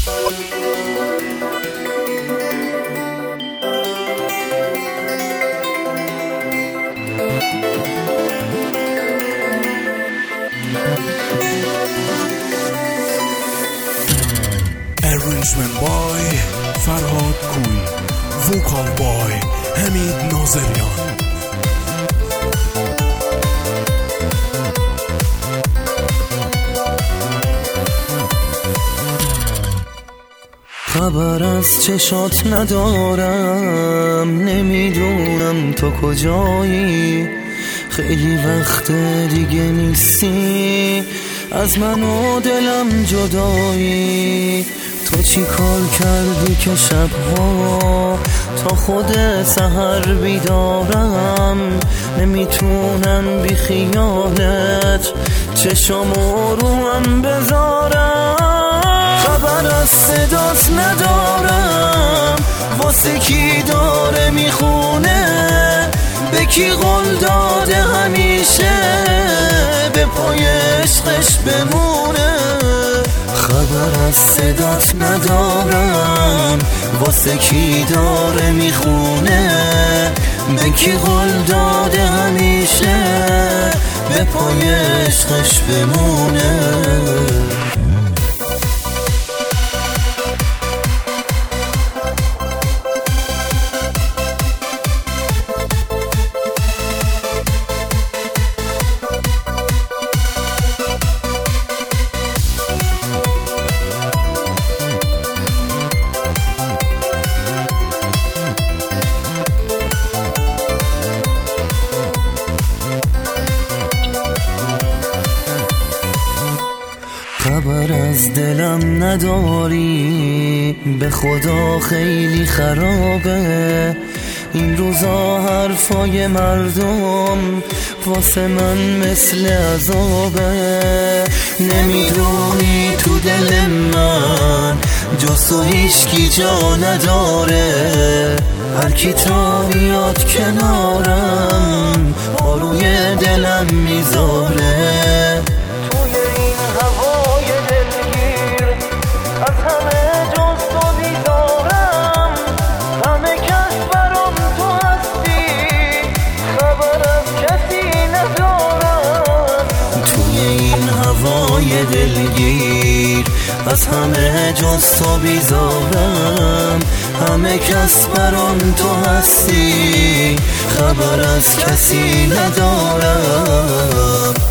Arrangement by فرهاد کوی، وکال بای حمید ناظریان. خبر از چشات ندارم، نمیدونم تو کجایی، خیلی وقت دیگه نیستی، از من و دلم جدایی. تو چی کار کردی که شبها تا خود سحر بیدارم، نمیتونم بی خیالت چشامو رو هم بذارم. خبر از صدات ندارم، واسه کی داره میخونه، به کی قول داده همیشه به پای عشقش بمونه. خبر از صدات ندارم، واسه کی داره میخونه، به کی قول داده همیشه به پای عشقش بمونه. خبر از دلم نداری، به خدا خیلی خرابه این روزا، حرفای مردم واسه من مثل عذابه. نمیدونی تو دل من جز تو هیچکی جا نداره، هر کی تا بیاد کنارم آروی دلم میذاره. دلگیر از همه جز تو بیزارم، همه کس برام تو هستی، خبر از کسی ندارم.